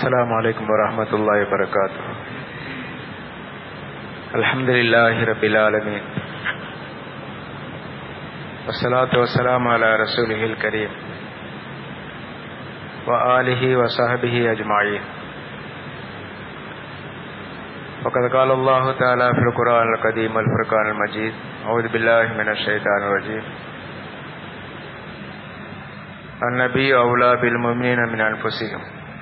السلام عليكم ورحمة الله وبركاته. الحمد لله رب العالمين والصلاة والسلام على رسوله الكريم وآله وصحبه أجمعين. وقد قال الله تعالى في القرآن القديم والفرقان المجيد: أعوذ بالله من الشيطان الرجيم. النبي أولى بالمؤمنين من أنفسهم.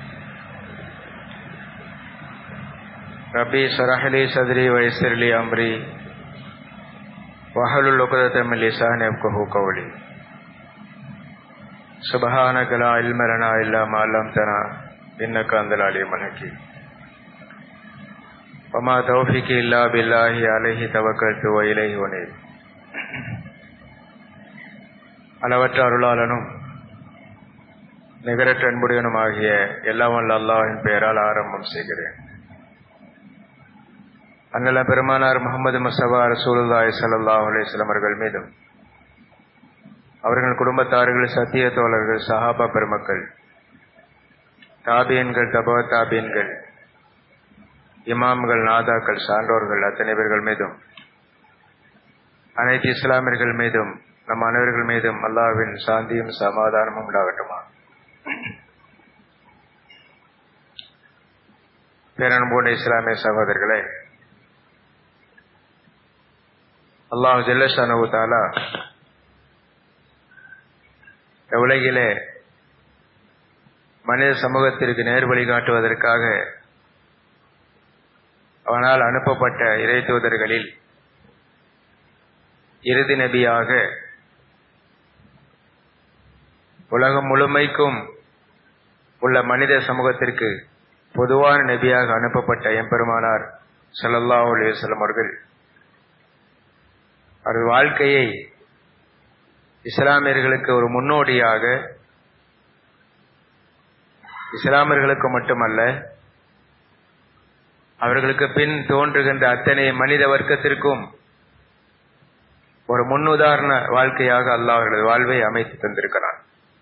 ربي اشرح لي صدري ويسر لي أمري واحلل عقدة من لساني يفقهوا قولي. سبحانك لا علم لنا إلا ما علمتنا إنك أنت العليم الحكيم. وما توفيقي إلا بالله عليه توكلت وإليه أنيب. அளவற்ற அருளாளனும் நிகரற்ற அன்புடையனுமாகிய எல்லாம் வல்ல அல்லாஹ்வின் பெயரால் ஆரம்பம் செய்கிறேன். அன்னல பெருமானார் முஹம்மது முஸ்தபா ரசூலுல்லாஹி ஸல்லல்லாஹு அலைஹி வஸல்லம் அவர்கள் மீதும், அவர்கள் குடும்பத்தார்கள், சத்திய தோழர்கள், சஹாபா பெருமக்கள், தாபியன்கள், தபா தாபியன்கள், இமாம்கள், நாதாக்கள், சான்றோர்கள் அத்தனை பேர்கள் மீதும், அனைத்து இஸ்லாமியர்கள் மீதும், நம் அனைவர்கள் மீதும் அல்லாஹ்வின் சாந்தியும் சமாதானமும் உண்டாகட்டுமா. பேரன்புடைய இஸ்லாமிய சகோதரர்களே, அல்லாஹ் ஜல்ல ஷானஹு தஆலா உலகிலே மனித சமூகத்திற்கு நேர் வழிகாட்டுவதற்காக அவனால் அனுப்பப்பட்ட இறை தூதர்களில் இறுதி நபியாக உலகம் முழுமைக்கும் உள்ள மனித சமூகத்திற்கு பொதுவான நபியாக அனுப்பப்பட்ட எம்பெருமானார் ஸல்லல்லாஹு அலைஹி வஸல்லம் அவர்கள் அவரது வாழ்க்கையை இஸ்லாமியர்களுக்கு ஒரு முன்னோடியாக, இஸ்லாமியர்களுக்கு மட்டுமல்ல அவர்களுக்கு பின் தோன்றுகின்ற அத்தனை மனித வர்க்கத்திற்கும் ஒரு முன்னுதாரண வாழ்க்கையாக அல்லாஹ் அவர்களது வாழ்வை அமைத்து தந்திருக்கிறான்.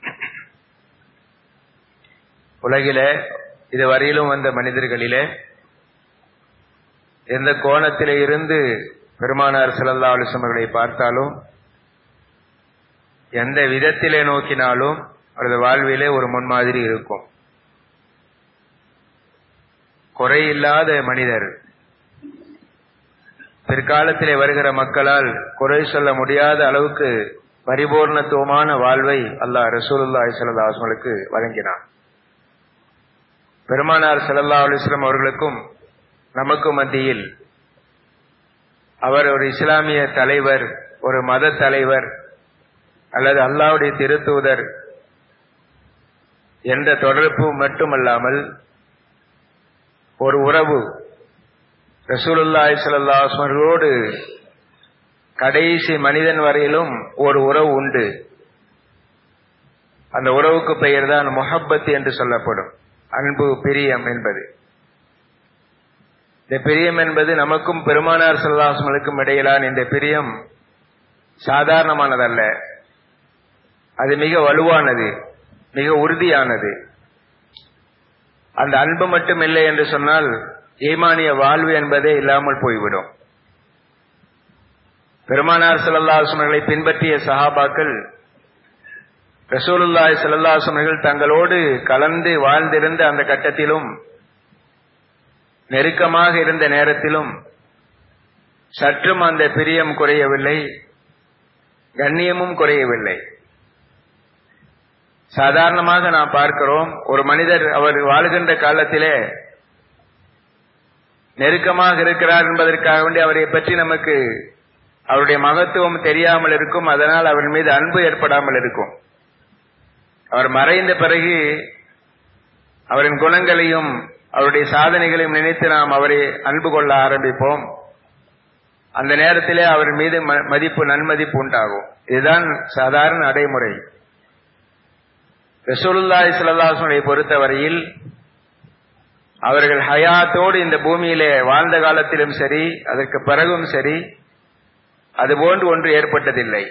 உலகிலே இதுவரையிலும் வந்த மனிதர்களிலே எந்த கோணத்திலே இருந்து பெருமானார் ஸல்லல்லாஹு அலைஹி வஸல்லம் அவர்களை பார்த்தாலும், எந்த விதத்திலே நோக்கினாலும் அவரது வாழ்விலே ஒரு முன்மாதிரி இருக்கும். குறையில்லாத மனிதர். பிற்காலத்திலே வருகிற மக்களால் குறை சொல்ல முடியாத அளவுக்கு பரிபூர்ணத்துவமான வாழ்வை அல்லாஹ் ரசூலுல்லாஹி ஸல்லல்லாஹு அலைஹி வஸல்லம் வழங்கினார். பெருமானார் ஸல்லல்லாஹு அலைஹி வஸல்லம் அவர்களுக்கும் நமக்கு மத்தியில் அவர் ஒரு இஸ்லாமிய தலைவர், ஒரு மத தலைவர் அல்லது அல்லாஹ்வுடைய திருத்தூதர் என்ற தொடர்பு மட்டுமல்லாமல் ஒரு உறவு, ரசூலுல்லாஹி ஸல்லல்லாஹு அலைஹி வஸல்லமோடு கடைசி மனிதன் வரையிலும் ஒரு உறவு உண்டு. அந்த உறவுக்கு பெயர் தான் முஹப்பத் என்று சொல்லப்படும். அன்பு, பிரியம் என்பது. இந்த பிரியம் என்பது நமக்கும் பெருமானார் ஸல்லல்லாஹு அலைஹி வஸல்லம் இடையிலான இந்த பிரியம் சாதாரணமானதல்ல. அது மிக வலுவானது, மிக உறுதியானது. அந்த அன்பு மட்டும் இல்லை என்று சொன்னால் ஈமானிய வாழ்வு என்பதே இல்லாமல் போய்விடும். பெருமானார் ஸல்லல்லாஹு அலைஹி வஸல்லம் பின்பற்றிய சஹாபாக்கள் ரசூலுல்லாஹி ஸல்லல்லாஹு அலைஹி வஸல்லம் தங்களோடு கலந்து வாழ்ந்திருந்த அந்த கட்டத்திலும், நெருக்கமாக இருந்த நேரத்திலும் சற்றும் அந்த பிரியம் குறையவில்லை, கண்ணியமும் குறையவில்லை. சாதாரணமாக நாம் பார்க்கிறோம், ஒரு மனிதர் அவர் வாழுகின்ற காலத்திலே நெருக்கமாக இருக்கிறார் என்பதற்காக வேண்டி அவரை பற்றி நமக்கு அவருடைய மகத்துவம் தெரியாமல் இருக்கும். அதனால் அவர் மீது அன்பு ஏற்படாமல் இருக்கும். அவர் மறைந்த பிறகு அவரின் குணங்களையும் அவருடைய சாதனைகளையும் நினைத்து நாம் அவரை அன்பு கொள்ள ஆரம்பிப்போம். அந்த நேரத்திலே அவர் மீது மதிப்பு, நன்மதிப்பு உண்டாகும். இதுதான் சாதாரண நடைமுறை. ரசூலுல்லாஹி ஸல்லல்லாஹு அலைஹி வஸல்லம் பொறுத்தவரையில் அவர்கள் ஹயாத்தோடு இந்த பூமியிலே வாழ்ந்த காலத்திலும் சரி, அதற்கு பிறகும் சரி, அதுபோன்று ஒன்று ஏற்பட்டதில்லை.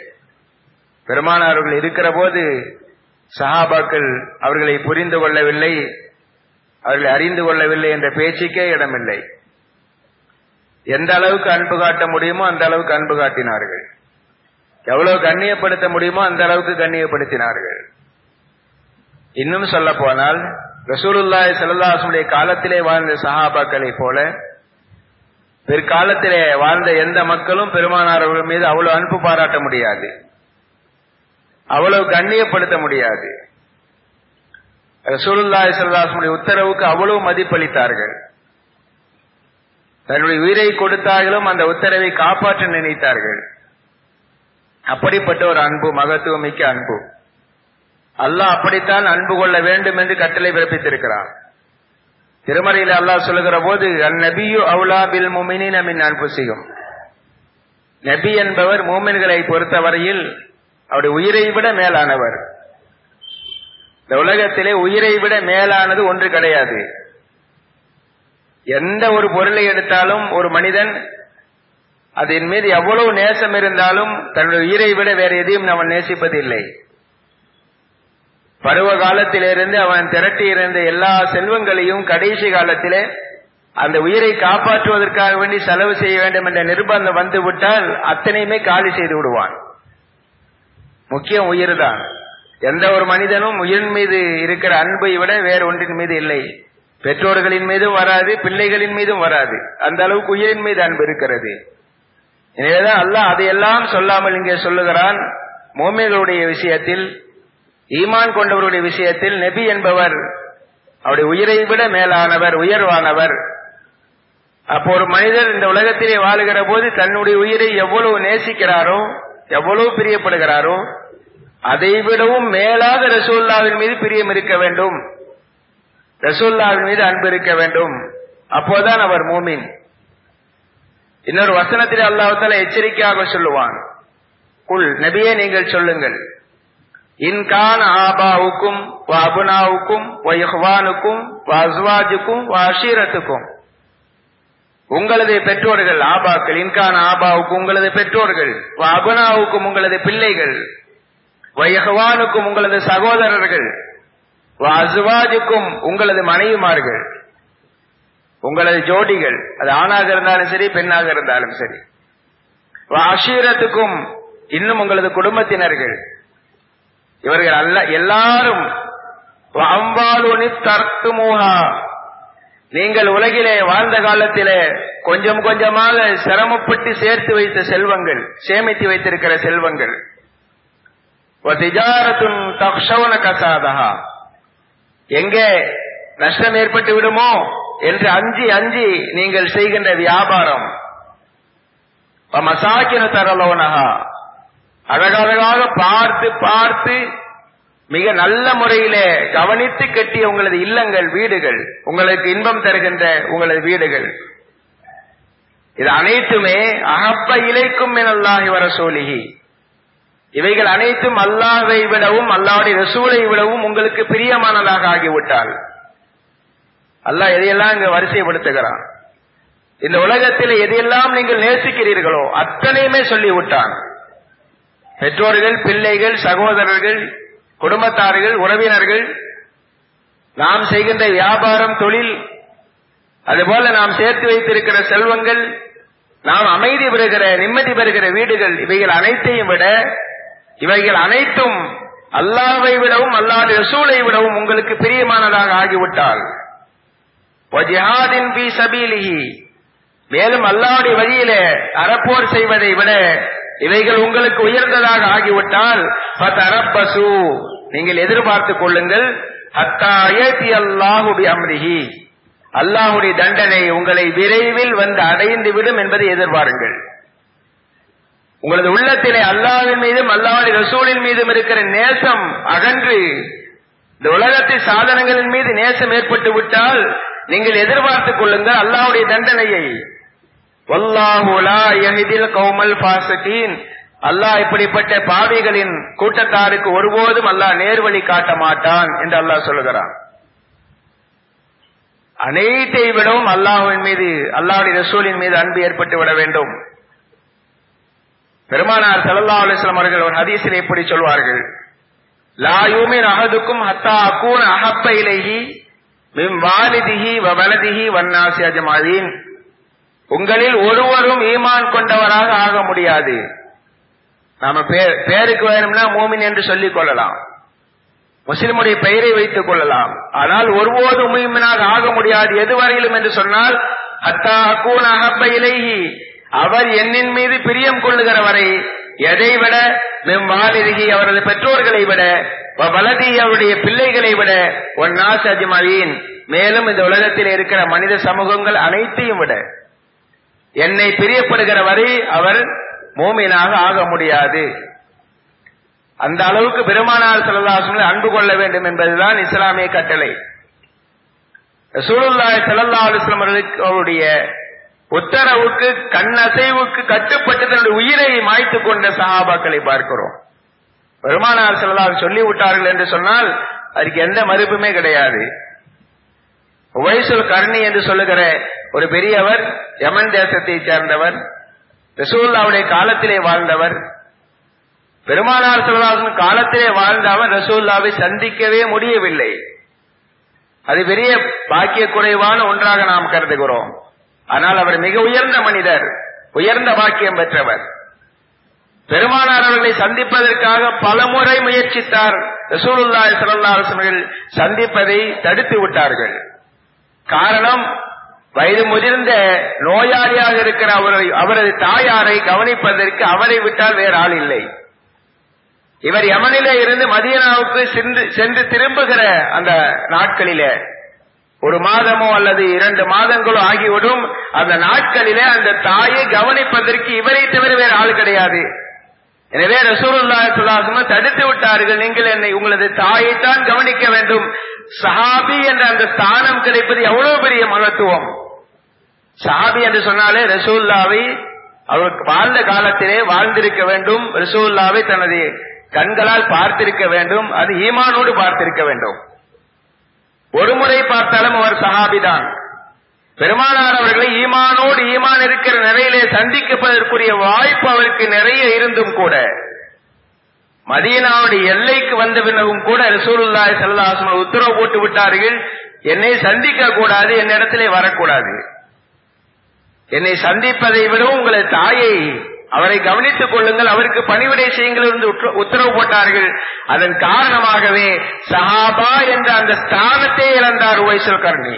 பெருமானார்கள் இருக்கிற போது சஹாபாக்கள் அவர்களை புரிந்து கொள்ளவில்லை, அவர்களை அறிந்து கொள்ளவில்லை என்ற பேச்சுக்கே இடமில்லை. எந்த அளவுக்கு அன்பு காட்ட முடியுமோ அந்த அளவுக்கு அன்பு காட்டினார்கள். எவ்வளவு கண்ணியப்படுத்த முடியுமோ அந்த அளவுக்கு கண்ணியப்படுத்தினார்கள். இன்னும் சொல்ல போனால் ரசூலுல்லாஹி ஸல்லல்லாஹு அலைஹி வஸல்லம் காலத்திலே வாழ்ந்த சஹாபாக்களை போல பிற்காலத்திலே வாழ்ந்த எந்த மக்களும் பெருமானார் அவர்கள் மீது அவ்வளவு அன்பு பாராட்ட முடியாது, அவ்வளவு கண்ணியப்படுத்த முடியாது. ரசூலுல்லாஹி ஸல்லல்லாஹு அலைஹி வஸல்லம் உத்தரவுக்கு அவ்வளவு மதிப்பளித்தார்கள். தன்னுடைய உயிரை கொடுத்தார்களும் அந்த உத்தரவை காப்பாற்ற நினைத்தார்கள். அப்படிப்பட்ட ஒரு அன்பு, மகத்துவம் மிக்க அன்பு. அல்லாஹ் அப்படித்தான் அன்பு கொள்ள வேண்டும் என்று கட்டளை பிறப்பித்திருக்கிறான். திருமறையில் அல்லாஹ் சொல்லுகிற போது அந்நபியு அவுலா பில் முஃமினீன மின் அன்ஃபுஸிஹிம், நபி என்பவர் மூமின்களை பொறுத்தவரையில் அவருடைய உயிரை விட மேலானவர். இந்த உலகத்திலே உயிரை விட மேலானது ஒன்று கிடையாது. எந்த ஒரு பொருளை எடுத்தாலும் ஒரு மனிதன் அதன் மீது எவ்வளவு நேசம் இருந்தாலும் தன்னுடைய உயிரை விட வேற எதையும் அவன் நேசிப்பதில்லை. பருவ காலத்திலிருந்து அவன் திரட்டி இருந்த எல்லா செல்வங்களையும் கடைசி காலத்திலே அந்த உயிரை காப்பாற்றுவதற்காக வேண்டி செலவு செய்ய வேண்டும் என்ற நிர்பந்தம் வந்துவிட்டால் அத்தனையுமே காலி செய்து விடுவான். முக்கியம் உயிர் தான். எந்த ஒரு மனிதனும் உயிரின் மீது இருக்கிற அன்பை விட வேற ஒன்றின் மீது இல்லை. பெற்றோர்களின் மீதும் வராது, பிள்ளைகளின் மீதும் வராது. அந்த அளவுக்கு உயிரின் மீது அன்பு இருக்கிறது. எனவேதான் அல்லாஹ் அதையெல்லாம் சொல்லாமல் இங்கே சொல்லுகிறான். மோமின்களுடைய விஷயத்தில், ஈமான் கொண்டவருடைய விஷயத்தில் நபி என்பவர் அவருடைய உயிரை விட மேலானவர், உயர்வானவர். அப்போ ஒரு மனிதர் இந்த உலகத்திலே வாழுகிற போது தன்னுடைய உயிரை எவ்வளவு நேசிக்கிறாரோ, எவ்வளவு பிரியப்படுகிறாரோ, அதை விடவும் மேலாக ரசூலுல்லாஹ்வின் மீது பிரியம் இருக்க வேண்டும், ரசூலுல்லாஹ்வின் மீது அன்பு இருக்க வேண்டும். அப்போதான் அவர் மூமின். இன்னொரு வசனத்திலே அல்லாஹ் தஆலா எச்சரிக்கையாக சொல்லுவான், குல், நபியே நீங்கள் சொல்லுங்கள், இன் கான ஆபாவுக்கும் வ அபுனாவுக்கும் வ இஹ்வானுக்கும் வ அஸ்வாஜுக்கும் வ அஷீரத்துக்கும், உங்களது பெற்றோர்கள், ஆபாக்கள், இன்கான ஆபாவுக்கும் உங்களது பெற்றோர்கள், வ அபுனாவுக்கும் உங்களது பிள்ளைகள், வ இஹ்வானுக்கும் உங்களது சகோதரர்கள், வ அஸ்வாஜுக்கும் உங்களது மனைவிமார்கள், உங்களது ஜோடிகள், அது ஆணாக இருந்தாலும் சரி பெண்ணாக இருந்தாலும் சரி, வ அஷீரத்துக்கும் இன்னும் உங்களது குடும்பத்தினர்கள், இவர்கள் அல்ல எல்லாரும், நீங்கள் உலகிலே வாழ்ந்த காலத்திலே கொஞ்சம் கொஞ்சமாக சிரமப்பட்டு சேர்த்து வைத்த செல்வங்கள், சேமித்து வைத்திருக்கிற செல்வங்கள், எங்கே நஷ்டம் ஏற்பட்டு விடுமோ என்று அஞ்சி அஞ்சி நீங்கள் செய்கின்ற வியாபாரம், மசாக்கின தரலோனஹா, அழகழகாக பார்த்து பார்த்து மிக நல்ல முறையிலே கவனித்து கட்டிய உங்களது இல்லங்கள், வீடுகள், உங்களுக்கு இன்பம் தருகின்ற உங்களது வீடுகள், இது அனைத்துமே அஹப்ப இலைக்கும் மினல்லாஹி வ ரசூலிஹி, இவைகள் அனைத்தும் அல்லாஹ்வை விடவும் அல்லாஹ்வுடைய ரசூலை விடவும் உங்களுக்கு பிரியமானதாக ஆகிவிட்டால், அல்லாஹ் எதையெல்லாம் இங்கு வரிசைப்படுத்துகிறான். இந்த உலகத்தில் எதையெல்லாம் நீங்கள் நேசிக்கிறீர்களோ அத்தனையுமே சொல்லிவிட்டான். பெற்றோர்கள், பிள்ளைகள், சகோதரர்கள், குடும்பத்தார்கள், உறவினர்கள், நாம் செய்கின்ற வியாபாரம், தொழில், அதுபோல நாம் சேர்த்து வைத்திருக்கிற செல்வங்கள், நாம் அமைதி பெறுகிற, நிம்மதி பெறுகிற வீடுகள், இவைகள் அனைத்தையும் விட இவைகள் அனைத்தும் அல்லாஹ்வை விடவும் அல்லாஹ்வுடைய ரசூலை விடவும் உங்களுக்கு பிரியமானதாக ஆகிவிட்டால், வஜிஹாதின் ஃபீ சபீலிஹி, மேலும் அல்லாஹ்வுடைய வழியிலே அறப்போர் செய்வதை விட இவைகள் உங்களுக்கு உயர்ந்ததாக ஆகிவிட்டால், ஃபதரப்பசு, நீங்கள் எதிர்பார்த்துக் கொள்ளுங்கள், ஹத்தா யதி அல்லாஹு பி அம்ரிஹி, அல்லாஹ்வுடைய தண்டனை உங்களை விரைவில் வந்து அடைந்து விடும் என்பதை எதிர்பாருங்கள். உங்களது உள்ளத்திலே அல்லாஹ்வின் மீதும் அல்லாஹ்வுடைய ரசூலின் மீதும் இருக்கிற நேசம் அகன்று இந்த உலகத்தின் சாதனங்களின் மீது நேசம் ஏற்பட்டு விட்டால் நீங்கள் எதிர்பார்த்துக் கொள்ளுங்கள் அல்லாஹ்வுடைய தண்டனையை. வல்லாஹு லா யஹ்தில் கௌமல் ஃபாஸிகீன், அல்லாஹ் இப்படிப்பட்ட பாவிகளின் கூட்டத்தாருக்கு ஒருபோதும் அல்லாஹ் நேர்வழி காட்ட மாட்டான் என்று அல்லாஹ் சொல்லுகிறான். அனைத்தை விடவும் அல்லாஹ்வின் மீது, அல்லாஹ்வுடைய ரசூலின் மீது அன்பு ஏற்பட்டு விட வேண்டும். பெருமானார் ஸல்லல்லாஹு அலைஹி வஸல்லம் அவர்கள் ஒரு ஹதீஸில் இப்படி சொல்வார்கள், லா யூமின் அஹதுக்கும் ஹத்தா அகூன அஹப்ப இலைஹி மின் வாலிதிஹி வ வலதிஹி வன்னாசி அஜ்மஈன். உங்களில் ஒருவரும் ஈமான் கொண்டவராக ஆக முடியாது. நாம பேருக்கு வேணும்னா மூமின் என்று சொல்லிக் கொள்ளலாம், முஸ்லிமுடைய பெயரை வைத்துக் கொள்ளலாம். ஆனால் ஒருபோதும் மூமினாக ஆக முடியாது. எதுவரையிலும் என்று சொன்னால் ஹத்தா அகூன அஹப்ப இலைஹி, அவர் என்னின் மீது பிரியம் கொள்ளுகிற வரை. எதை விட? மின் வாலிதிஹி, அவரது பெற்றோர்களை விட, வலதி, அவருடைய பிள்ளைகளை விட, வன்னாசி அஜ்மஈன், மேலும் இந்த உலகத்தில் இருக்கிற மனித சமூகங்கள் அனைத்தையும் விட என்னை பிரியப்படுகிற வரை அவர் மூமினாக ஆக முடியாது. அந்த அளவுக்கு பெருமானார் ஸல்லல்லாஹு அலைஹி வஸல்லம் அன்பு கொள்ள வேண்டும் என்பதுதான் இஸ்லாமிய கட்டளை. ரசூலுல்லாஹி ஸல்லல்லாஹு அலைஹி வஸல்லம் அவருடைய உத்தரவுக்கு, கண்ணசைவுக்கு கட்டுப்பட்டு தன்னுடைய உயிரை மாய்த்துக் கொண்ட சஹாபாக்களை பார்க்கிறோம். பெருமானார் ஸல்லல்லாஹு அலைஹி வஸல்லம் சொல்லி விட்டார்கள் என்று சொன்னால் அதுக்கு எந்த மறுப்புமே கிடையாது. உவைசுல் கர்ணி என்று சொல்லுகிற ஒரு பெரியவர், யமன் தேசத்தை சேர்ந்தவர், ரசூலுல்லாஹ்வுடைய காலத்திலே வாழ்ந்தவர். பெருமானார் ஸல்லல்லாஹு அலைஹி வஸல்லம் காலத்திலே வாழ்ந்த அவர் ரசூலுல்லாஹ்வை சந்திக்கவே முடியவில்லை. அது பெரிய பாக்கிய குறைவான ஒன்றாக நாம் கருதுகிறோம். ஆனால் அவர் மிக உயர்ந்த மனிதர், உயர்ந்த பாக்கியம் பெற்றவர். பெருமானார் அவர்களை சந்திப்பதற்காக பலமுறை முயற்சித்தார். ரசூலுல்லாஹி ஸல்லல்லாஹு அலைஹி வஸல்லம் சந்திப்பதை தடுத்து விட்டார்கள். காரணம், வயது முதிர்ந்த நோயாளியாக இருக்கிற அவரது தாயாரை கவனிப்பதற்கு அவரை விட்டால் வேறு ஆள் இல்லை. இவர் யமனிலே இருந்து மதீனாவுக்கு சென்று திரும்புகிற அந்த நாட்களிலே, ஒரு மாதமோ அல்லது 2 மாதங்களோ ஆகிவிடும். அந்த நாட்களிலே அந்த தாயை கவனிப்பதற்கு இவரை தவிர வேறு ஆள் கிடையாது. எனவே ரசூலுல்லாஹி ஸல்லல்லாஹு அலைஹி வஸல்லம் தடுத்து விட்டார்கள். நீங்கள் என்னை, உங்களது தாயைத்தான் கவனிக்க வேண்டும். சஹாபி என்ற அந்த ஸ்தானம் கிடைப்பது எவ்வளவு பெரிய மகத்துவம். சஹாபி என்று சொன்னாலே ரசூலுல்லாஹ்வை அவர் வாழ்ந்த காலத்திலே வாழ்ந்திருக்க வேண்டும், ரசூலுல்லாஹ்வை தனது கண்களால் பார்த்திருக்க வேண்டும், அது ஈமானோடு பார்த்திருக்க வேண்டும். ஒரு முறை பார்த்தாலும் அவர் சஹாபிதான். பெருமானார் அவர்களை ஈமானோடு, ஈமான் இருக்கிற நிலையிலே சந்திக்கப்பதற்குரிய வாய்ப்பு அவருக்கு நிறைய இருந்தும் கூட, மதீனாவுடைய எல்லைக்கு வந்த பின்னரும் கூட ரசூலுல்லாஹி ஸல்லல்லாஹு அலைஹி வஸல்லம் உத்தரவு போட்டு விட்டார்கள், என்னை சந்திக்க கூடாது, என்னிடத்திலே வரக்கூடாது. என்னை சந்திப்பதை விட உங்களது தாயை, அவரை கவனித்துக் கொள்ளுங்கள், அவருக்கு பணிவிடை செய்யுங்கள் என்று உத்தரவு போட்டார்கள். அதன் காரணமாகவே சஹாபா என்ற அந்த ஸ்தானத்தை இழந்தார் உவைசுல் கர்ணி.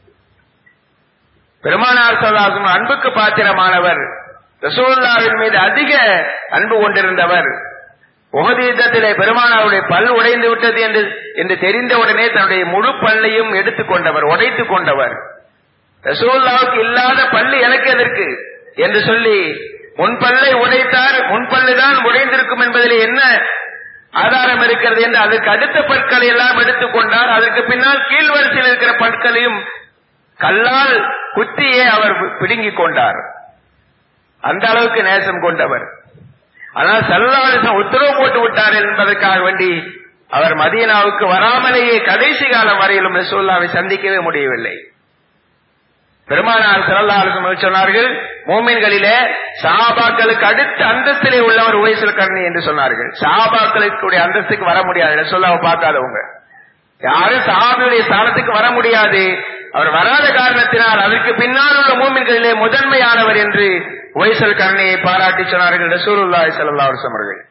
பெருமானார் ஸல்லல்லாஹு அலைஹி வஸல்லம் அன்புக்கு பாத்திரமானவர், ரசூலுல்லாஹ்வின் மீது அதிக அன்பு கொண்டிருந்தவர். உஹது யுத்தத்திலே பெருமானாருடைய பல் உடைந்து விட்டது என்று தெரிந்தவுடனே தன்னுடைய முழு பல்லையும் எடுத்துக் கொண்டவர், உடைத்துக் கொண்டவர். ரசூலுல்லாஹ்வுக்கு இல்லாத பல்லு எனக்கு எதற்கு என்று சொல்லி முன்பல்லை உடைத்தார். முன்பல்லுதான் உடைந்திருக்கும் என்பதில் என்ன ஆதாரம் இருக்கிறது என்று அதற்கு அடுத்த பற்களை எல்லாம் எடுத்துக் கொண்டார். அதற்கு பின்னால் கீழ்வரிசையில் இருக்கிற பற்களையும் கல்லால் குத்தியே அவர் பிடுங்கிக் கொண்டார். அந்த அளவுக்கு நேசம் கொண்டவர். ஆனால் ஸல்லல்லாஹு அலைஹி வஸல்லம் உத்தரவு போட்டு விட்டார் என்பதற்காக வேண்டி அவர் மதீனாவுக்கு வராமலேயே கடைசி காலம் வரையிலும் ரசூலுல்லாஹ்வை சந்திக்கவே முடியவில்லை. பெருமானார் ஸல்லல்லாஹு அலைஹி வஸல்லம் சொன்னார்கள், மூமின்களிலே சஹாபாக்களுக்கு அடுத்த அந்தஸ்திலே உள்ளவர் உவைசுல் கர்ணி என்று சொன்னார்கள். சஹாபாக்களுக்கு அந்தஸ்துக்கு வர முடியாது, ரசூலுல்லாஹ்வை பார்க்காதவங்க யாரும் சஹாபியுடைய ஸ்தானத்துக்கு வர முடியாது. அவர் வராத காரணத்தினால் அதற்கு பின்னால் உள்ள மூமின்களிலே முதன்மையானவர் என்று உவைசுல் கர்ணியை பாராட்டி சொன்னார்கள் ரசூலுல்லாஹி ஸல்லல்லாஹு அலைஹி வஸல்லம் அவர்கள்.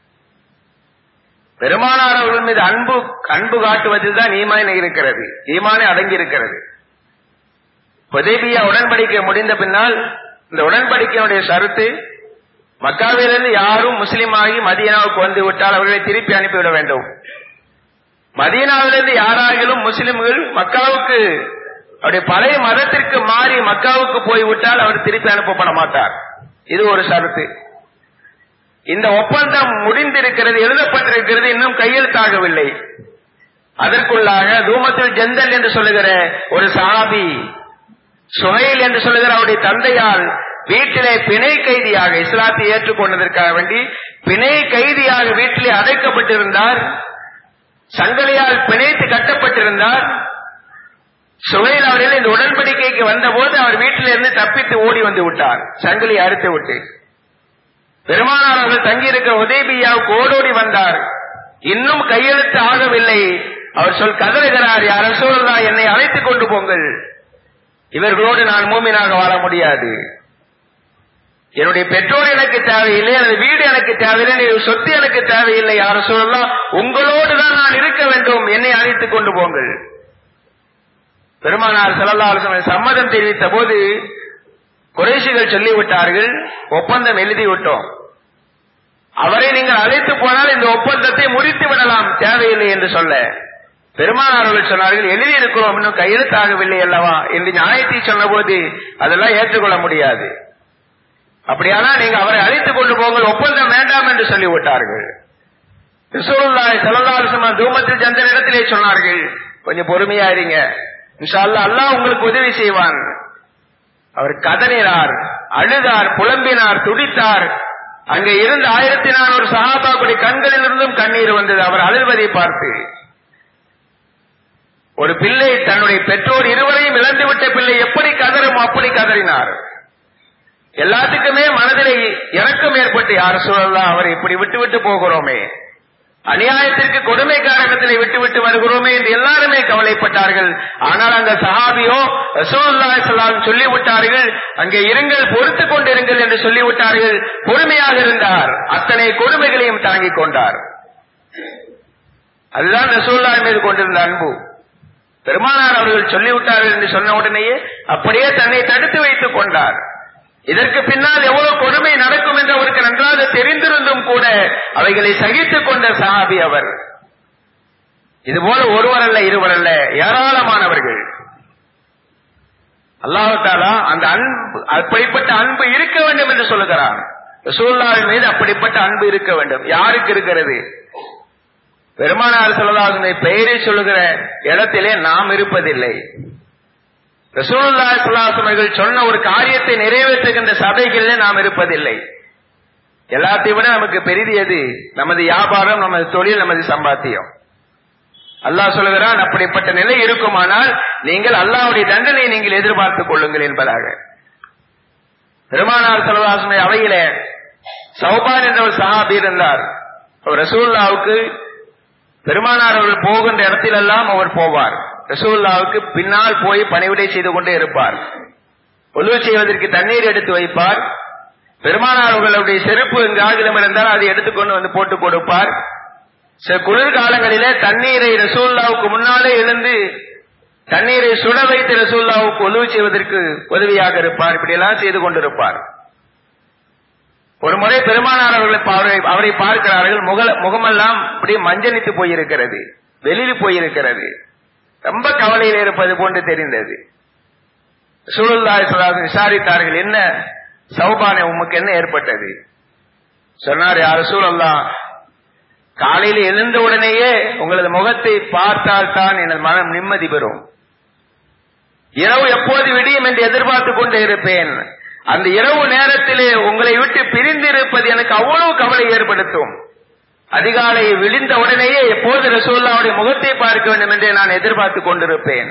பெருமானார் அவர்கள் மீது அன்பு காட்டுவதில் தான் ஈமான் இருக்கிறது, ஈமானே அடங்கி இருக்கிறது. ஹுதைபியா உடன்படிக்கை முடிந்த பின்னால் இந்த உடன்படிக்கையுடைய ஷரத்து, மக்காவிலிருந்து யாரும் முஸ்லிம் ஆகி மதீனாவுக்கு வந்து விட்டால் அவர்களை திருப்பி அனுப்பிவிட வேண்டும். மதீனாவிலிருந்து யாராகிலும் முஸ்லிம்கள் மக்காவுக்கு அவருடைய பழைய மதத்திற்கு மாறி மக்காவுக்கு போய்விட்டால் அவர் திருப்பி அனுப்பப்பட மாட்டார். இது ஒரு ஷரத்து. இந்த ஒப்பந்தம் முடிந்திருக்கிறது, எழுதப்பட்டிருக்கிறது, இன்னும் கையெழுத்தாகவில்லை. அதற்குள்ளாக தூமத்துல் ஜந்தல் என்று சொல்லுகிற ஒரு சஹாபி, சுஹைல் என்று சொல்லுகிற அவருடைய தந்தையால் வீட்டிலே பிணை கைதியாக, இஸ்லாத்தை ஏற்றுக்கொண்டதற்காக வேண்டி பிணை கைதியாக வீட்டிலே அடைக்கப்பட்டிருந்தார். சங்கிலியால் பிணைத்து கட்டப்பட்டிருந்தார். சுஹைல் அவர்கள் இந்த உடன்படிக்கைக்கு வந்தபோது அவர் வீட்டிலிருந்து தப்பித்து ஓடி வந்து விட்டார், சங்கிலி அறுத்து விட்டு. பெருமானார் அவர்கள் தங்கியிருக்கிற ஹுதைபியாவுக்கு ஓடோடி வந்தார். இன்னும் கையெழுத்து ஆகவில்லை. அவர் கதறுகிறார், யா ரசூலல்லாஹ் என்னை அழைத்துக் கொண்டு போங்கள், இவர்களோடு நான் மூமினாக வாழ முடியாது. என்னுடைய பெற்றோர் எனக்கு தேவையில்லை, எனது வீடு எனக்கு தேவையில்லை, சொத்து எனக்கு தேவையில்லை, யா ரசூலல்லாஹ் உங்களோடு தான் நான் இருக்க வேண்டும், என்னை அழைத்துக் கொண்டு போங்கள். பெருமானார் ஸல்லல்லாஹு அலைஹி வஸல்லம் சம்மதம் தெரிவித்த போது குறைஷிகள் சொல்லிவிட்டார்கள், ஒப்பந்தம் எழுதி விட்டோம், அவரை நீங்கள் அழைத்து போனால் இந்த ஒப்பந்தத்தை முறித்து விடலாம், தேவையில்லை என்று சொல்ல, பெருமானார் அவர்கள் சொன்னார்கள், எழுதியிருக்கிறோம், இன்னும் கையெழுத்தாகவில்லை அல்லவா என்று நியாயத்தை சொன்ன போது அதெல்லாம் ஏற்றுக்கொள்ள முடியாது. அப்படியானால் நீங்க அவரை அழைத்துக் கொண்டு போங்கள், ஒப்பந்தம் வேண்டாம் என்று சொல்லிவிட்டார்கள். ரசூலுல்லாஹி ஸல்லல்லாஹு அலைஹி வஸல்லம் தூமத்தில் சந்த இடத்திலே சொன்னார்கள், கொஞ்சம் பொறுமையா இருங்க, இன்ஷா அல்லாஹ் அல்லாஹ் உங்களுக்கு உதவி செய்வான். அவர் கதறினார், அழுதார், புலம்பினார், துடித்தார். அங்கே இருந்த 1400 சஹாபாக்களுடைய கண்களிலிருந்தும் கண்ணீர் வந்தது அவர் அழுவதை பார்த்து. ஒரு பிள்ளை தன்னுடைய பெற்றோர் இருவரையும் இழந்துவிட்ட பிள்ளை எப்படி கதறும் அப்படி கதறினார். எல்லாத்துக்குமே மனதிலே இரக்கம் ஏற்பட்டு, யார் சொல்லலாம் அவரை இப்படி விட்டு விட்டு போகிறோமே, அநியாயத்திற்கு கொடுமைக்காரகத்திலே விட்டு விட்டு வருகிறோமே என்று எல்லாருமே கவலைப்பட்டார்கள். ஆனால் அந்த சஹாபியோ ரசூலுல்லாஹி ஸல்லல்லாஹு அலைஹி வஸல்லம் சொல்லிவிட்டார்கள், அங்கே இருங்கள், பொறுத்துக் கொண்டிருங்கள் என்று சொல்லிவிட்டார்கள். பொறுமையாக இருந்தார், அத்தனை கொடுமைகளையும் தாங்கிக் கொண்டார். அதுதான் ரசூலுல்லாஹி மீது கொண்டிருந்த அன்பு. பெருமானார் அவர்கள் சொல்லிவிட்டார்கள் என்று சொன்ன உடனேயே அப்படியே தன்னை தடுத்து வைத்துக் கொண்டார். இதற்கு பின்னால் எவ்வளவு கொடுமை நடக்கும் என்று அவருக்கு நன்றாக தெரிந்திருந்தும் கூட அவைகளை சகித்துக் கொண்ட சஹாபி அவர். இதுபோல ஒருவர் அல்ல, இருவர் அல்ல, ஏராளமானவர்கள். அல்லாஹ் தஆலா அந்த அன்பு, அப்படிப்பட்ட அன்பு இருக்க வேண்டும் என்று சொல்லுகிறார். ரசூலுல்லாஹ் மீது அப்படிப்பட்ட அன்பு இருக்க வேண்டும். யாருக்கு இருக்கிறது? பெருமானார் ஸல்லல்லாஹு அலைஹி வஸல்லம் பெயரை சொல்லுகிற இடத்திலே நாம் இருப்பதில்லை. ரசூலுல்லாஹி ஸல்லல்லாஹு அலைஹி வஸல்லம் சொன்ன ஒரு காரியத்தை நிறைவேற்றுகின்ற சபைகளிலே நாம் இருப்பதில்லை. எல்லாத்தையும் விட நமக்கு பெரிது எது? நமது வியாபாரம், நமது தொழில், நமது சம்பாத்தியம். அல்லாஹ் சொல்லுகிறான், அப்படிப்பட்ட நிலை இருக்குமானால் நீங்கள் அல்லாஹ்வுடைய தண்டனை நீங்கள் எதிர்பார்த்துக் கொள்ளுங்கள் என்பதாக. பெருமானார் ஸல்லல்லாஹு அலைஹி வஸல்லம் அவையிலே சௌபான் என்ற ஒரு சஹாபி இருந்தார். அவர் ரசூலுல்லாஹ்வுக்கு பெருமானார் அவர்கள் போகின்ற இடத்திலெல்லாம் அவர் போவார். ரசூலுல்லாஹ்வுக்கு பின்னால் போய் பணிவிடை செய்து கொண்டே இருப்பார். ஒழுவு செய்வதற்கு தண்ணீர் எடுத்து வைப்பார். பெருமானார் அவர்களுடைய செருப்பு எங்காகிலும் இருந்தால் அதை எடுத்துக்கொண்டு வந்து போட்டுக் கொடுப்பார். சில குளிர்காலங்களிலே தண்ணீரை ரசூலுல்லாஹ்வுக்கு முன்னாலே எழுந்து தண்ணீரை சுட வைத்து ரசூலுல்லாஹ்வுக்கு ஒழுவு செய்வதற்கு உதவியாக இருப்பார். இப்படி எல்லாம் செய்து கொண்டிருப்பார். ஒரு முறை பெருமானார் அவர்கள் அவரை பார்க்கிறார்கள். முகமெல்லாம் அப்படியே மஞ்சளித்து போயிருக்கிறது, வெளியில் போயிருக்கிறது, ரொம்ப கவலையில் இருப்பது போன்று தெரிந்தது. ரசூலுல்லாஹி ஸல்லல்லாஹு அலைஹி வஸல்லம் விசாரித்தார்கள், என்ன சௌபானே, உமக்கு என்ன ஏற்பட்டது? சொன்னார், யா ரசூலல்லாஹ், காலையில் எழுந்த உடனேயே உங்களது முகத்தை பார்த்தால் தான் எனது மனம் நிம்மதி பெறும். இரவு எப்போது விடியும் என்று எதிர்பார்த்துக் கொண்டே இருப்பேன். அந்த இரவு நேரத்திலே உங்களை விட்டு பிரிந்து இருப்பது எனக்கு அவ்வளவு கவலை ஏற்படுத்தும். அதிகாலை விழிந்த உடனேயே எப்போது ரசூலுல்லாஹ்வுடைய முகத்தை பார்க்க வேண்டும் என்று நான் எதிர்பார்த்துக் கொண்டிருப்பேன்.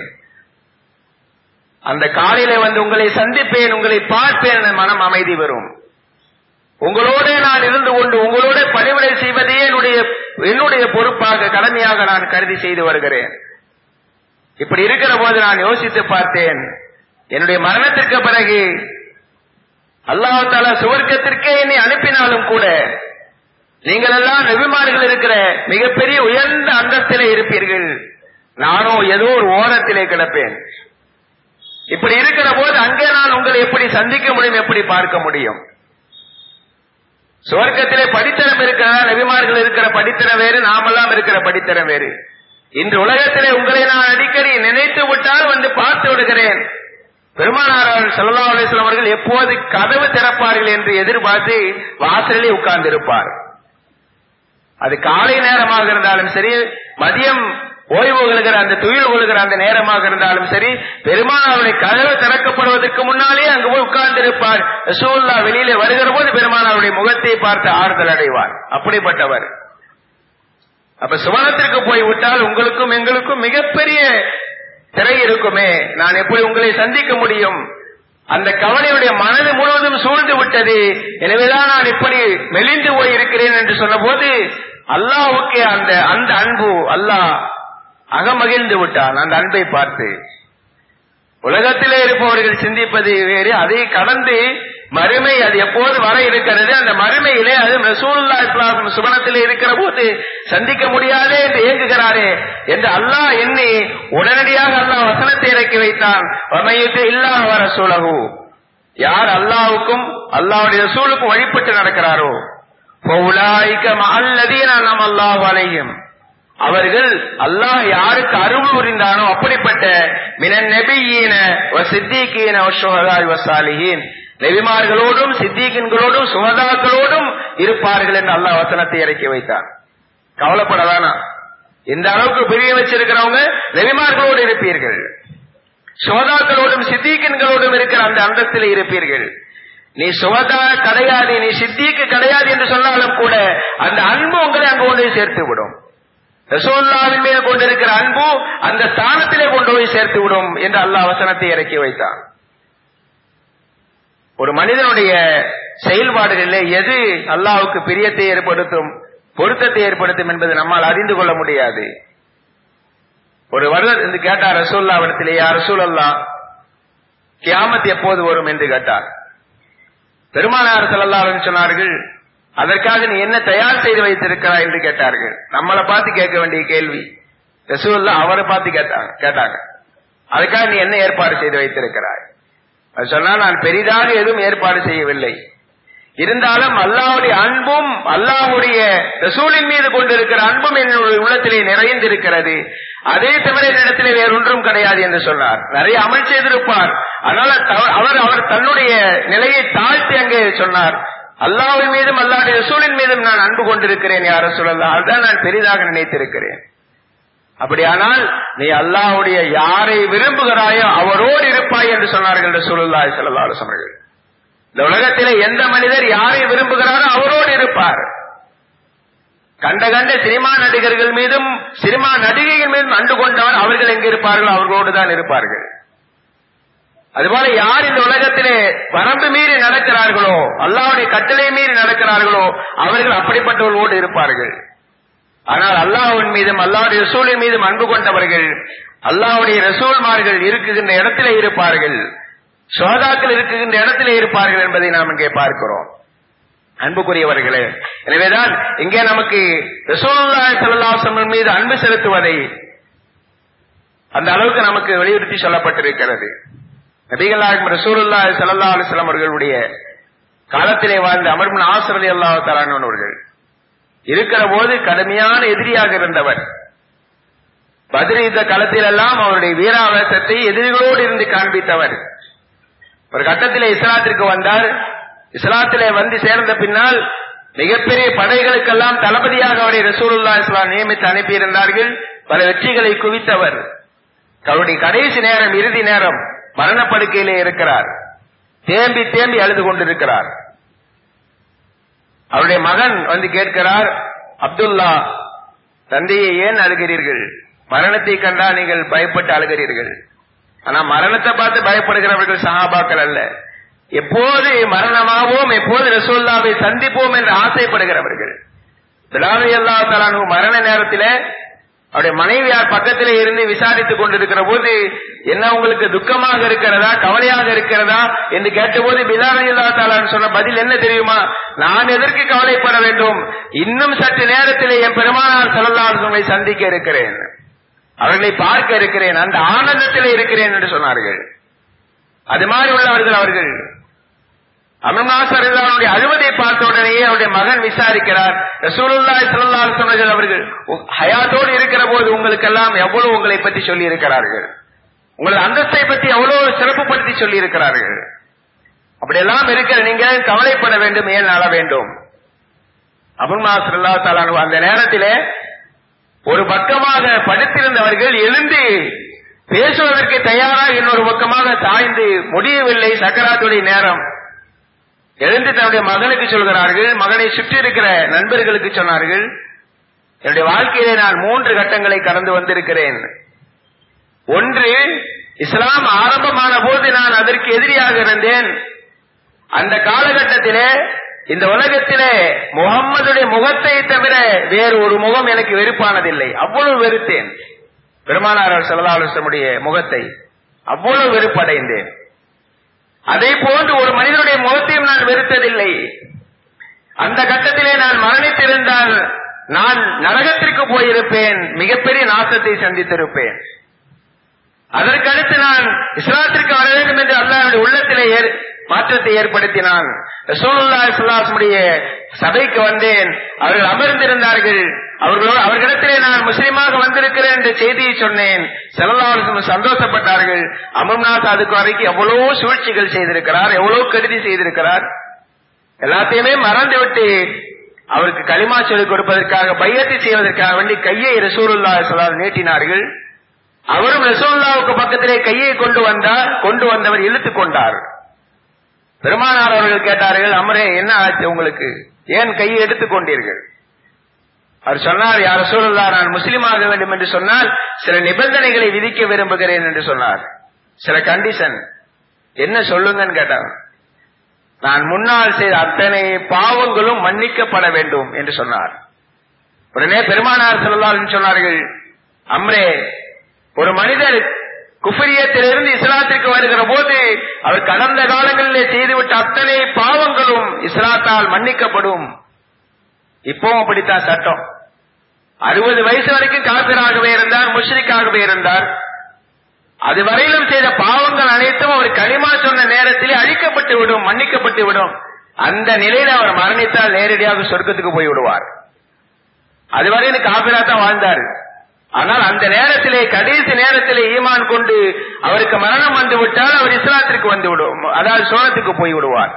அந்த காலையிலே வந்து உங்களை சந்திப்பேன், உங்களை பார்ப்பேன், என் மனம் அமைதி வரும். உங்களோட நான் இருந்து கொண்டு உங்களோட பணிவிடை செய்வதையே என்னுடைய பொறுப்பாக, கடமையாக நான் கருதி செய்து வருகிறேன். இப்படி இருக்கிற போது நான் யோசித்து பார்த்தேன், என்னுடைய மரணத்திற்கு பிறகு அல்லாஹ் தஆலா சுவர்க்கத்திற்கே என்னை அனுப்பினாலும் கூட நீங்கள் எல்லாம் நபிமார்கள் இருக்கிற மிகப்பெரிய உயர்ந்த அந்தஸ்திலே இருப்பீர்கள், நானோ ஏதோ ஒரு ஓரத்திலே கிடப்பேன். இப்படி இருக்கிற போது அங்கே நான் உங்களை எப்படி சந்திக்க முடியும், எப்படி பார்க்க முடியும்? சுவர்க்கத்திலே படித்தரம் இருக்கிறதா? நபிமார்கள் இருக்கிற படித்தரம் வேறு, நாமெல்லாம் இருக்கிற படித்தரம் வேறு. இன்று உலகத்திலே உங்களை நான் அடிக்கடி நினைத்து விட்டால் வந்து பார்த்து விடுகிறேன். பெருமானார் ஸல்லல்லாஹு அலைஹி வஸல்லம் அவர்கள் எப்போது கதவு திறப்பார்கள் என்று எதிர்பார்த்து வாசலிலே உட்கார்ந்து இருப்பார். அது காலை நேரமாக இருந்தாலும் சரி, மதியம் ஓய்வு கொள்கிற அந்த துயில் கொள்கிற அந்த நேரமாக இருந்தாலும் சரி, பெருமானாருடைய கதவு திறக்கப்படுவதற்கு முன்னாலே அங்கு போய் உட்கார்ந்து இருப்பார். ரசூலுல்லாஹ் வெளியிலே வருகிற போது பெருமானாருடைய முகத்தை பார்த்து ஆறுதல் அடைவார். அப்படிப்பட்டவர். அப்ப சுவனத்திற்கு போய் விட்டால் உங்களுக்கும் எங்களுக்கும் மிகப்பெரிய திரை இருக்குமே, நான் எப்படி உங்களை சந்திக்க முடியும்? அந்த கவலையுடைய மனது முழுவதும் சூழ்ந்து விட்டது. எனவேதான் நான் இப்படி மெலிந்து போய் இருக்கிறேன் என்று சொன்ன போது அல்லாஹ்வுக்கு அந்த அன்பு, அல்லாஹ் அகமகிழ்ந்து விட்டான் அந்த அன்பை பார்த்து. உலகத்திலே இருப்பவர்கள் சிந்திப்பது வேறு, அதை கடந்து மறுமை அது எப்போது வர இருக்கிறது, அந்த மறுமையிலே அது ரசூலுல்லாஹி ஸல்லல்லாஹு அலைஹி வஸல்லம் சுபனத்திலே இருக்கிற போது சந்திக்க முடியாதே என்று ஏங்குகிறாரே என்று அல்லாஹ் எண்ணி உடனடியாக அல்லாஹ் வசனத்தை இறக்கி வைத்தான். வமையுத்து இல்லாஹ வ ரசூலஹு, யார் அல்லாஹ்வுக்கும் அல்லாஹ்வுடைய ரசூலுக்கும் வழிபட்டு நடக்கிறாரோ ஃபௌலாயிக மஅல்லதீன அன்அமல்லாஹு அலைஹிம், அவர்கள் அல்லாஹ் யாருக்கு அருள் புரிந்தானோ அப்படிப்பட்ட மினன் நபியீன வ சித்தீகீன வ ஷுஹதாஇ வ ஸாலிஹீன், நபிமார்களோடும் சித்தீகீன்களோடும் சுஹதாக்களோடும் இருப்பார்கள் என்று அல்லாஹ் வசனத்தை இறக்கி வைத்தான். கவலைப்பட வேணாம், இந்த அளவுக்கு பிரிய வச்சிருக்கிறவங்க நபிமார்களோடு இருப்பீர்கள், சுஹதாக்களோடும் சித்தீகீன்களோடும் இருக்கிற அந்த அந்தஸ்திலே இருப்பீர்கள். நீ சுஹதா கிடையாது, நீ சித்தீக்கு கிடையாது என்று சொன்னாலும் கூட அந்த அன்பு உங்களை அங்கு கொண்டு சேர்த்து விடும். ரசூலுல்லாஹின் மீது கொண்டிருக்கிற அன்பு அந்த ஸ்தானத்திலே கொண்டு போய் சேர்த்து விடும் என்று அல்லாஹ் வசனத்தை இறக்கி வைத்தான். ஒரு மனிதனுடைய செயல்பாடுகளிலே எது அல்லாஹ்வுக்கு பிரியத்தை ஏற்படுத்தும், பொருத்தத்தை ஏற்படுத்தும் என்பது நம்மால் அறிந்து கொள்ள முடியாது. ஒரு வருடர் என்று கேட்டார் ரசூலுல்லாஹ்விடத்திலே, யா ரசூலல்லாஹ், கியாமத் எப்போது வரும் என்று கேட்டார். பெருமானார் ஸல்லல்லாஹு அலைஹி வஸல்லம் சொன்னார்கள், அதற்காக நீ என்ன தயார் செய்து வைத்திருக்கிறாய் என்று கேட்டார்கள். நம்மளை பார்த்து கேட்க வேண்டிய கேள்வி, ரசூலுல்லாஹ் அவரை பார்த்து கேட்டாங்க, அதுக்காக நீ என்ன ஏற்பாடு செய்து வைத்திருக்கிறாய்? அது சொன்னால், நான் பெரிதாக எதுவும் ஏற்பாடு செய்யவில்லை, இருந்தாலும் அல்லாஹ்வுடைய அன்பும் அல்லாஹ்வுடைய ரசூலின் மீது கொண்டிருக்கிற அன்பும் என்னுடைய உள்ளத்திலே நிறைந்திருக்கிறது, அதே தவிர என்னிடத்திலே வேறொன்றும் கிடையாது என்று சொன்னார். நிறைய அமல் செய்திருப்பார், அதனால அவர் தன்னுடைய நிலையை தாழ்த்தி அங்கே சொன்னார், அல்லாஹ்வின் மீதும் அல்லாஹ்வுடைய ரசூலின் மீதும் நான் அன்பு கொண்டிருக்கிறேன் யா ரசூலல்லாஹ், அதுதான் நான் பெரிதாக நினைத்திருக்கிறேன். அப்படியானால் நீ அல்லாஹ்வுடைய யாரை விரும்புகிறாயோ அவரோடு இருப்பாய் என்று சொன்னார்கள் ரசூலுல்லாஹி ஸல்லல்லாஹு அலைஹி வஸல்லம். இந்த உலகத்திலே எந்த மனிதர் யாரை விரும்புகிறாரோ அவரோடு இருப்பார். கண்ட சினிமா நடிகர்கள் மீதும் சினிமா நடிகைகள் மீதும் அன்பு கொண்டவன் அவர்கள் எங்கு இருப்பார்களோ அவர்களோடு தான் இருப்பார்கள். அதுபோல யார் இந்த உலகத்திலே வரம்பு மீறி நடக்கிறார்களோ, அல்லாஹ்வுடைய கட்டளை மீறி நடக்கிறார்களோ அவர்கள் அப்படிப்பட்டவர்களோடு இருப்பார்கள். ஆனால் அல்லாஹ்வின் மீதும் அல்லாஹ்வுடைய ரசூலின் மீதும் அன்பு கொண்டவர்கள் அல்லாஹ்வுடைய ரசூல்மார்கள் இருக்குகின்ற இடத்திலே இருப்பார்கள், சுஹதாக்கள் இருக்குகின்ற இடத்திலே இருப்பார்கள் என்பதை நாம் இங்கே பார்க்கிறோம். அன்புக்குரியவர்களே, எனவேதான் இங்கே நமக்கு ரசூலுல்லாஹி ஸல்லல்லாஹு அலைஹி வஸல்லம் மீது அன்பு செலுத்துவதை அந்த அளவுக்கு நமக்கு வலியுறுத்தி சொல்லப்பட்டிருக்கிறது. நபிகள் நாயகம் ரசூலுல்லாஹி ஸல்லல்லாஹு அலைஹி வஸல்லம் அவர்களுடைய காலத்திலே வாழ்ந்த அம்ர் இப்னு ஆஸ் ரலியல்லாஹு தஆலா அன்ஹு அவர்கள் இருக்கிற போது கடுமையான எதிரியாக இருந்தவர். பத்ர் யுத்த களத்தில் எல்லாம் அவருடைய வீராவேசத்தை எதிரிகளோடு இருந்து காண்பித்தவர். ஒரு கட்டத்திலே இஸ்லாத்திற்கு வந்தார். இஸ்லாத்திலே வந்து சேர்ந்த பின்னால் மிகப்பெரிய படைகளுக்கெல்லாம் தளபதியாக அவரை ரசூலுல்லாஹி ஸல்லல்லாஹு அலைஹி வஸல்லம் நியமித்து அனுப்பியிருந்தார்கள். பல வெற்றிகளை குவித்தவர். அவருடைய கடைசி நேரம், இறுதி நேரம், மரணப்படுக்கையிலே இருக்கிறார். தேம்பி தேம்பி அழுது கொண்டிருக்கிறார். அவருடைய மகன் வந்து கேட்கிறார், அப்துல்லா, தந்தையை ஏன் அழுகிறீர்கள்? மரணத்தை கண்டா நீங்கள் பயப்பட்டு அழுகிறீர்கள். ஆனா மரணத்தை பார்த்து பயப்படுகிறவர்கள் சஹாபாக்கள் அல்ல. எப்போது மரணமாவோம், எப்போது ரசூலுல்லாஹ்வை சந்திப்போம் என்று ஆசைப்படுகிறவர்கள். பிலால் ரலியல்லாஹு தஆலா அன்ஹு மரண நேரத்திலே அவருடைய மனைவியார் பக்கத்திலே இருந்து விசாரித்துக் கொண்டிருக்கிற போது, என்ன உங்களுக்கு துக்கமாக இருக்கிறதா, கவலையாக இருக்கிறதா என்று கேட்டபோது பிலால் ரலியல்லாஹு தஆலா சொன்ன பதில் என்ன தெரியுமா? நான் எதற்கு கவலைப்பட வேண்டும், இன்னும் சற்று நேரத்திலே என் பெருமானார் ஸல்லல்லாஹு அலைஹி வஸல்லம் சந்திக்க இருக்கிறேன், அவர்களை பார்க்க இருக்கிறேன், அந்த ஆனந்தத்திலே இருக்கிறேன் என்று சொன்னார்கள். அது மாதிரி உள்ளவர்கள் அவர்கள். அம்ருநாசருடைய அழுவதை பார்த்த உடனேயே அவருடைய மகன் விசாரிக்கிறார், ரசூலுல்லாஹி ஸல்லல்லாஹு அலைஹி வஸல்லம் அவர்கள் ஹயாத்தோடு இருக்கிற போது உங்களுக்கெல்லாம் எவ்வளவு உங்களை பற்றி சொல்லி இருக்கிறார்கள், உங்களது அந்தஸ்தை பற்றி எவ்வளவு சிறப்புப்படுத்தி சொல்லி இருக்கிறார்கள். அப்படியெல்லாம் இருக்கிற நீங்க கவலைப்பட வேண்டும், ஏன் அழ வேண்டும்? அம்ருநாஸ் ஸல்லல்லாஹு தஆலா அன்ஹு அந்த நேரத்திலே ஒரு பக்கமாக படுத்திருந்தவர்கள் எழுந்து பேசுவதற்கு தயாராக இன்னொரு பக்கமாக சாய்ந்து முடியவில்லை, சக்கராத்துடைய நேரம். எழுந்து தன்னுடைய மகனுக்கு சொல்கிறார்கள், மகனை சுற்றி இருக்கிற நண்பர்களுக்கு சொன்னார்கள், என்னுடைய வாழ்க்கையிலே நான் 3 கட்டங்களை கடந்து வந்திருக்கிறேன். ஒன்று, இஸ்லாம் ஆரம்பமான போது நான் அதற்கு எதிரியாக இருந்தேன். அந்த காலகட்டத்திலே இந்த உலகத்திலே முகம்மதுடைய முகத்தை தவிர வேறு ஒரு முகம் எனக்கு வெறுப்பானதில்லை, அவ்வளவு வெறுத்தேன். பெருமானார் ஸல்லல்லாஹு அலைஹி வஸல்லம் முகத்தை. அவ்வளவு வெறுப்படைந்தேன். அதே போன்று ஒரு மனிதனுடைய முகத்தையும் நான் வெறுத்ததில்லை. அந்த கட்டத்திலே நான் மரணித்திருந்தால் நான் நரகத்திற்கு போயிருப்பேன், மிகப்பெரிய நாசத்தை சந்தித்திருப்பேன். அதற்கடுத்து நான் இஸ்லாத்திற்கு வர வேண்டும் என்று அல்லாஹ்வுடைய உள்ளத்திலே மாற்றத்தை ஏற்படுத்தினான். ரசூலுல்லாஹி ஸல்லல்லாஹு அலைஹி வஸல்லம் சபைக்கு வந்தேன். அவர்கள் அமர்ந்திருந்தார்கள். அவர்களிடத்திலே நான் முஸ்லிமாக வந்திருக்கிறேன் என்ற செய்தியை சொன்னேன். ஸல்லல்லாஹு அலைஹி வஸல்லம் சந்தோஷப்பட்டார்கள். அம்ருநாத் அதுக்கு வரைக்கும் எவ்வளவு சூழ்ச்சிகள் செய்திருக்கிறார், எவ்வளவு கெடுதி செய்திருக்கிறார், எல்லாத்தையுமே மறந்துவிட்டு அவருக்கு களிமா சொல்லிக் கொடுப்பதற்காக, பையத்தை செய்வதற்காக வேண்டி கையை ரசூலுல்லாஹி ஸல்லல்லாஹு அலைஹி வஸல்லம் நீட்டினார்கள். அவரும் ரசூலுல்லாஹ்வுக்கு பக்கத்திலே கையை கொண்டு வந்தவர் இழுத்துக் கொண்டார். பெருமானார் அவர்கள் கேட்டார்கள், அமரே என்ன ஆச்சு உங்களுக்கு, ஏன் கையை எடுத்துக் கொண்டீர்கள்? அவர் சொன்னார், யா ரசூலுல்லாஹ், நான் முஸ்லிமாக வேண்டும் என்று சொன்னால் சில நிபந்தனைகளை விதிக்க விரும்புகிறேன் என்று சொன்னார். சில கண்டிஷன் என்ன சொல்லுங்கன்னு கேட்டார். நான் முன்னால் செய்த அத்தனை பாவங்களும் மன்னிக்கப்பட வேண்டும் என்று சொன்னார். உடனே பெருமானார் ஸல்லல்லாஹு அலைஹி வஸல்லம் சொன்னார்கள், அம்ரே, ஒரு மனிதர் குஃப்ரியத்திலிருந்து இஸ்லாத்திற்கு வருகிற போது அவர் கடந்த காலங்களிலே செய்துவிட்ட அத்தனை பாவங்களும் இஸ்லாத்தால் மன்னிக்கப்படும். இப்பவும் அப்படித்தான் சட்டம். 60 வயசு வரைக்கும் காபிராகவே இருந்தார், முஷ்ரிக்காகவே இருந்தார். அதுவரையிலும் செய்த பாவங்கள் அனைத்தும் அவர் களிமா சொன்ன நேரத்திலே அழிக்கப்பட்டு விடும், மன்னிக்கப்பட்டு விடும். அந்த நிலையில அவர் மரணித்தால் நேரடியாக சொர்க்கத்துக்கு போய் விடுவார். அதுவரையிலும் காபிரா தான் வாழ்ந்தார். ஆனால் அந்த நேரத்திலே, கடைசி நேரத்திலே ஈமான் கொண்டு அவருக்கு மரணம் வந்து விட்டால் அவர் இஸ்லாத்திற்கு வந்து விடும், அதாவது சோனத்துக்கு போய் விடுவார்.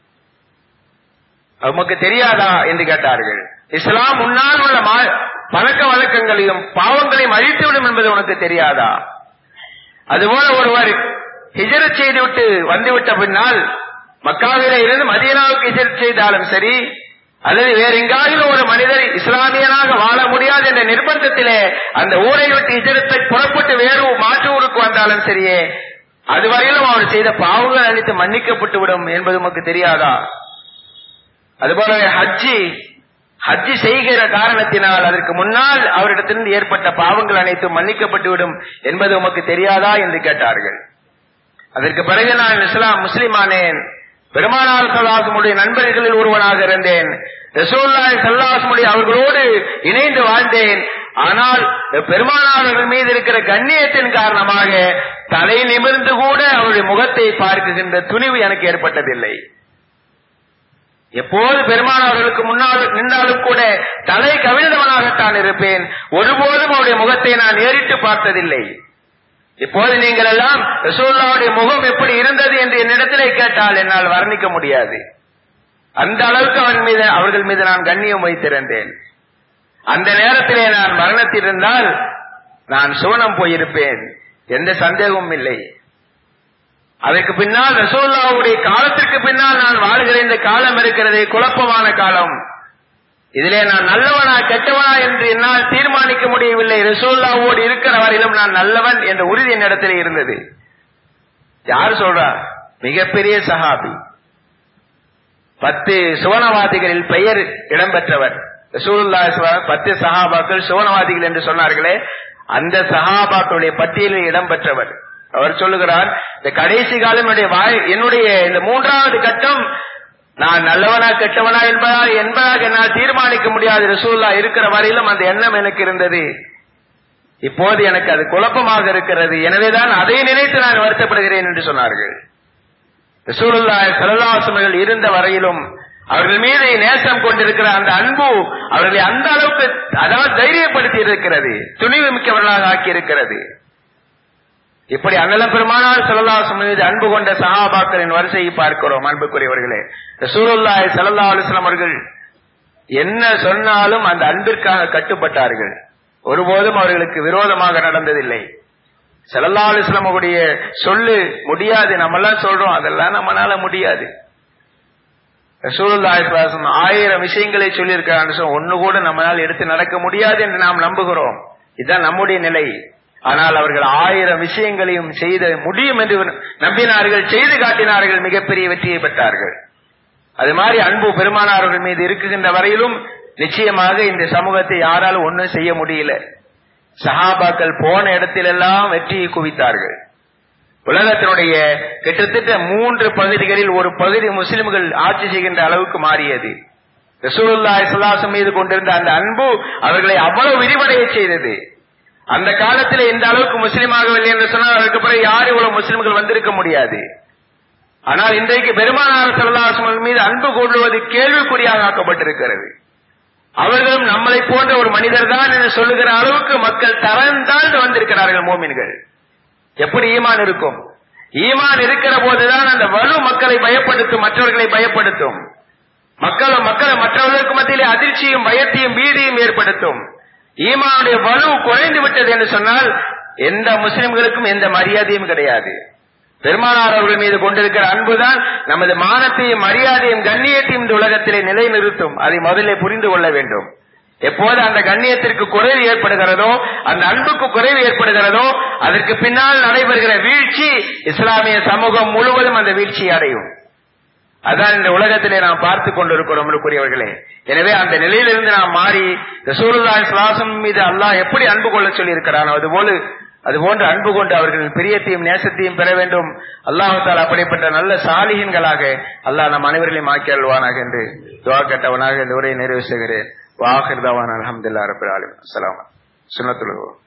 உமக்கு தெரியாதா என்று கேட்டார்கள். இஸ்லாம் முன்னால் உள்ள பழக்க வழக்கங்களையும் பாவங்களையும் அழித்துவிடும் என்பது உனக்கு தெரியாதா? அதுபோல ஒருவர் ஹிஜ்ரத் செய்துவிட்டு வந்துவிட்ட பின்னால் மக்காவிலே இருந்து மதீனாவுக்கு ஹிஜ்ரத் செய்தாலும் சரி, அல்லது வேற எங்காயிலும் ஒரு மனிதர் இஸ்லாமியனாக வாழ முடியாது என்ற நிர்பந்தத்திலே அந்த ஊரை விட்டு ஹிஜ்ரத்தை புறப்பட்டு வேறு மாற்று ஊருக்கு வந்தாலும் சரியே, அதுவரையிலும் அவர் செய்த பாவங்கள் அனைத்து மன்னிக்கப்பட்டு விடும் என்பது உமக்கு தெரியாதா? அதுபோல ஹஜ்ஜி செய்கிற காரணத்தினால் அதற்கு முன்னால் அவரிடத்திலிருந்து ஏற்பட்ட பாவங்கள் அனைத்தும் மன்னிக்கப்பட்டுவிடும் என்பது உமக்கு தெரியாதா என்று கேட்டார்கள். அதற்கு பிறகு நான் முஸ்லிமானேன். பெருமானார் ஸல்லல்லாஹு அலைஹி வஸல்லம் நண்பர்களில் ஒருவனாக இருந்தேன். ரசூலுல்லாஹி ஸல்லல்லாஹு அலைஹி வஸல்லம் அவர்களோடு இணைந்து வாழ்ந்தேன். ஆனால் பெருமானார்கள் மீது இருக்கிற கண்ணியத்தின் காரணமாக தலை நிமிர்ந்து கூட அவருடைய முகத்தை பார்க்குகின்ற துணிவு எனக்கு ஏற்பட்டதில்லை. எப்போது பெருமானார்களுக்கு முன்னால் நின்றாலும் கூட தலை கவிழ்ந்தவனாகத்தான் இருப்பேன். ஒருபோதும் அவருடைய முகத்தை நான் ஏறிட்டு பார்த்ததில்லை. இப்போது நீங்கள் எல்லாம் ரசூலுல்லாஹ்வுடைய முகம் எப்படி இருந்தது என்று என்னிடத்திலே கேட்டால் என்னால் வர்ணிக்க முடியாது. அந்த அளவுக்கு அவர்கள் மீது நான் கண்ணியம் வைத்திருந்தேன். அந்த நேரத்திலே நான் மரணத்திருந்தால் நான் சுவனம் போயிருப்பேன், எந்த சந்தேகமும் இல்லை. அதற்கு பின்னால் ரசூலுல்லாஹ்வுடைய காலத்திற்கு பின்னால் நான் வாழ்கிற இந்த காலம் இருக்கிறதே, குழப்பமான காலம். இதிலே நான் நல்லவனா கெட்டவனா என்று என்னால் தீர்மானிக்க முடியவில்லை. ரசூலுல்லாஹ்வோடு இருக்கிற வரையிலும் நான் நல்லவன் என்ற உறுதி என்னிடத்திலே இருந்தது. யார் சொல்றா? மிகப்பெரிய சஹாபி, 10 சுவனவாதிகளில் பெயர் இடம்பெற்றவர். ரசூலுல்லாஹி ஸல்லல்லாஹு அலைஹி வஸல்லம் 10 சஹாபாக்கள் சுவனவாதிகள் என்று சொன்னார்களே, அந்த சஹாபாக்களுடைய பட்டியலில் இடம்பெற்றவர். அவர் சொல்லுகிறார், இந்த கடைசி காலம் என்னுடைய இந்த 3வது கட்டம் நான் நல்லவனா கெட்டவனா என்பதாக என்னால் தீர்மானிக்க முடியாது. ரசூலுல்லாஹ் இருக்கிற வரையிலும் அந்த எண்ணம் எனக்கு இருந்தது. இப்போது எனக்கு அது குழப்பமாக இருக்கிறது. எனவேதான் அதை நினைத்து நான் வருத்தப்படுகிறேன் என்று சொன்னார்கள். ரசூலுல்லாஹி ஸல்லல்லாஹு அலைஹி வஸல்லம் இருந்த வரையிலும் அவர்கள் மீது நேசம் கொண்டிருக்கிற அந்த அன்பு அவர்களை அந்த அளவுக்கு, அதாவது தைரியப்படுத்தி இருக்கிறது, துணிவு மிக்கவர்களாக ஆக்கி இருக்கிறது. இப்படி அண்ணலம் பெருமானார் ஸல்லல்லாஹு அலைஹி வஸல்லம் மீது அன்பு கொண்ட சஹாபாக்களின் வரிசையை பார்க்கிறோம். அன்புக்குரியவர்களே, ரசூலுல்லாஹி ஸல்லல்லாஹு அலைஹி வஸல்லம் அவர்கள் என்ன சொன்னாலும் அந்த அன்பிற்காக கட்டுப்பட்டார்கள். ஒருபோதும் அவர்களுக்கு விரோதமாக நடந்ததில்லை. ஸல்லல்லாஹு அலைஹி வஸல்லம் உடைய சொல்லு முடியாது, நம்ம எல்லாம் சொல்றோம், அதெல்லாம் நம்மளால முடியாது. ரசூலுல்லாஹி ஸல்லல்லாஹு அலைஹி வஸல்லம் 1000 விஷயங்களை சொல்லியிருக்கிறாங்க, ஒன்னு கூட நம்மளால் எடுத்து நடக்க முடியாது என்று நாம் நம்புகிறோம். இதுதான் நம்முடைய நிலை. ஆனால் அவர்கள் 1000 விஷயங்களையும் செய்த முடியும் என்று நம்பினார்கள், செய்து காட்டினார்கள், மிகப்பெரிய வெற்றியை பெற்றார்கள். அது மாதிரி அன்பு பெருமானார்கள் மீது இருக்குகின்ற வரையிலும் நிச்சயமாக இந்த சமூகத்தை யாராலும் ஒன்றும் செய்ய முடியல. சஹாபாக்கள் போன இடத்திலெல்லாம் வெற்றியை குவித்தார்கள். உலகத்தினுடைய கிட்டத்தட்ட 3 பகுதிகளில் ஒரு பகுதி முஸ்லிம்கள் ஆட்சி செய்கின்ற அளவுக்கு மாறியது. ரசூலுல்லாஹி ஸல்லல்லாஹு அலைஹி வஸல்லம் மீது கொண்டிருந்த அந்த அன்பு அவர்களை அவ்வளவு விரிவடைய செய்தது. அந்த காலத்தில் இந்த அளவுக்கு முஸ்லிமாகவில்லை என்று சொன்னால் அதற்கு பிறகு யார் இவ்வளவு முஸ்லிம்கள் வந்திருக்க முடியாது. ஆனால் இன்றைக்கு பெருமானார் ஸல்லல்லாஹு அலைஹி வஸல்லம் மீது அன்பு கொள்வது கேள்விக்குறியாக ஆக்கப்பட்டிருக்கிறது. அவர்களும் நம்மளை போன்ற ஒரு மனிதர் தான் என்று சொல்லுகிற அளவுக்கு மக்கள் தரந்தாழ்ந்து வந்திருக்கிறார்கள். மோமின்கள் எப்படி ஈமான் இருக்கும்? ஈமான் இருக்கிற போதுதான் அந்த வலு மக்களை பயப்படுத்தும், மற்றவர்களை பயப்படுத்தும். மக்கள் மற்றவர்களுக்கு மத்தியிலே அதிர்ச்சியும் பயத்தையும் பீதியும் ஏற்படுத்தும். ஈமானுடைய வலு குறைந்து விட்டது என்று சொன்னால் எந்த முஸ்லிம்களுக்கும் எந்த மரியாதையும் கிடையாது. பெருமானார் அவர்கள் மீது கொண்டிருக்கிற அன்புதான் நமது மானத்தையும் மரியாதையும் கண்ணியத்தையும் இந்த உலகத்திலே நிலைநிறுத்தும். அதை முதலில் புரிந்து கொள்ள வேண்டும். எப்போது அந்த கண்ணியத்திற்கு குறைவு ஏற்படுகிறதோ, அந்த அன்புக்கு குறைவு ஏற்படுகிறதோ, அதற்கு பின்னால் நடைபெறுகிற வீழ்ச்சி இஸ்லாமிய சமூகம் முழுவதும் அந்த வீழ்ச்சியை அடையும். அதான் இந்த உலகத்திலே நாம் பார்த்து கொண்டிருக்கிறோம் கூறியவர்களே. எனவே அந்த நிலையிலிருந்து நாம் மாறி ரசூலுல்லாஹி ஸல்லல்லாஹு அலைஹி வஸல்லம் மீது அல்லாஹ் எப்படி அன்பு கொள்ள சொல்லி இருக்கிறானோ அதுபோன்று அன்பு கொண்டு அவர்களின் பிரியத்தையும் நேசத்தையும் பெற வேண்டும். அல்லாஹ் தஆலா அப்படிப்பட்ட நல்ல சாலிஹீன்களாக அல்லாஹ் நம் அனைவர்களையும் ஆக்கி அருள்வானாக என்று துஆ கேட்டவனாக இந்த உரையை நிறைவு செய்கிறேன். வாஹிர் தவானா அல்ஹம்துலில்லாஹி ரப்பில் ஆலமீன். அஸ்ஸலாமு அலைக்கும். சுன்னத்துல்